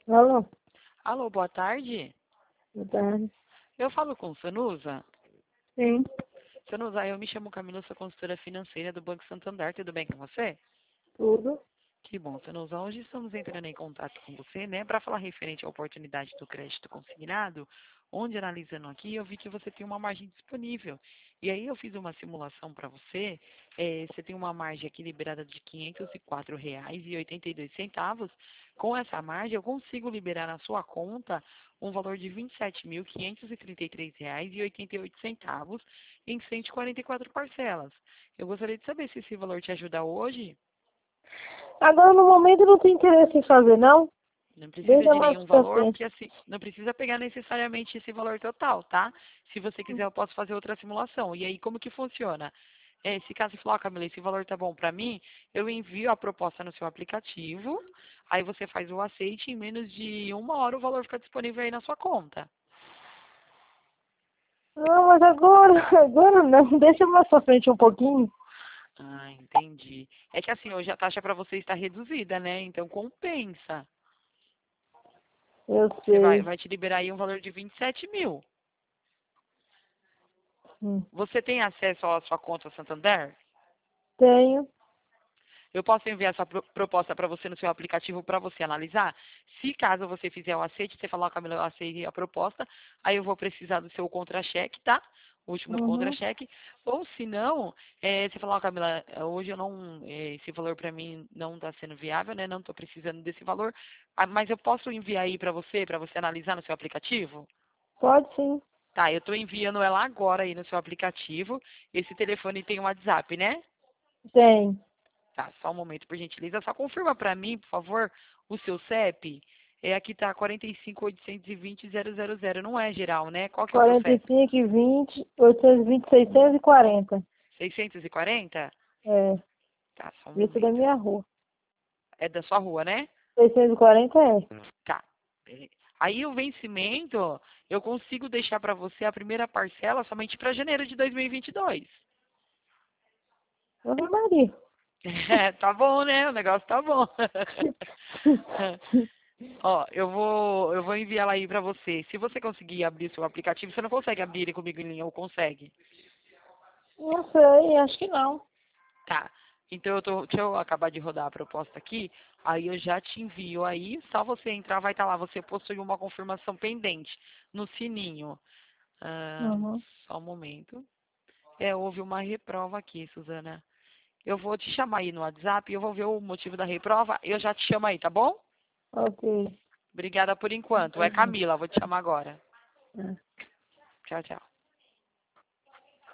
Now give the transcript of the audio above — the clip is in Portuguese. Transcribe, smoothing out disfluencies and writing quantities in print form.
Alô, Alô, boa tarde. boa tarde. Eu falo com Sanusa. Sim, Sanusa, eu me chamo Camila, sou consultora financeira do Banco Santander. Tudo bem com você? tudo. Que bom, Sanusa. Hoje estamos entrando em contato com você, né, para falar referente à oportunidade do crédito consignado, onde analisando aqui eu vi que você tem uma margem disponível. E aí eu fiz uma simulação para você. Você tem uma margem aqui liberada de R$ 504,82. Com essa margem, eu consigo liberar na sua conta um valor de R$ 27.533,88 em 144 parcelas. Eu gostaria de saber se esse valor te ajuda hoje. Agora, no momento, eu não tenho interesse em fazer, não. Não precisa Deixa de mais nenhum pra valor, frente. porque assim, não precisa pegar necessariamente esse valor total, tá? Se você quiser, eu posso fazer outra simulação. E aí, como que funciona? Se caso você falar, Camila, esse valor tá bom para mim, eu envio a proposta no seu aplicativo, aí você faz o aceite, em menos de 1 hora o valor fica disponível aí na sua conta. Não, mas agora não. Deixa mais pra frente um pouquinho. Ah, entendi. É que assim, hoje a taxa para você está reduzida, né? Então compensa. Eu Você vai, sei. vai te liberar aí um valor de 27 mil. Hum. Você tem acesso à sua conta Santander? Tenho. Eu posso enviar essa proposta para você no seu aplicativo para você analisar? Se caso você fizer o aceite, você falar, Camila, eu aceitei a proposta, aí eu vou precisar do seu contra-cheque, tá? O último Uhum. contra-cheque. Ou se não, você falar, Camila, hoje eu não, esse valor para mim não está sendo viável, né? Não estou precisando desse valor. Mas eu posso enviar aí para você analisar no seu aplicativo? Pode sim. Tá, eu estou enviando ela agora aí no seu aplicativo. Esse telefone tem um WhatsApp, né? Tem. Tá, só um momento, por gentileza. Só confirma para mim, por favor, o seu CEP. Aqui tá 45.820.000. Não é geral, né? Qual que é o seu CEP? 45 e 20, 820, 640. 640? É. Tá, só um Isso da momento. minha rua. É da sua rua, né? 640 é. Tá. Aí o vencimento, eu consigo deixar para você a primeira parcela somente para janeiro de 2022. Ave Maria. Tá bom, né? O negócio tá bom. Ó, eu vou enviar ela aí pra você. Se você conseguir abrir seu aplicativo, você não consegue abrir ele comigo em linha, ou consegue? Não sei, acho que não. Tá. Então deixa eu acabar de rodar a proposta aqui, aí eu já te envio aí, só você entrar, vai estar lá, você possui uma confirmação pendente no sininho. Ah, Uhum. só um momento. Houve uma reprova aqui, Suzana. Eu vou te chamar aí no WhatsApp, eu vou ver o motivo da reprova, eu já te chamo aí, tá bom? Ok. Obrigada por enquanto. É Camila, vou te chamar agora. É. Tchau, tchau.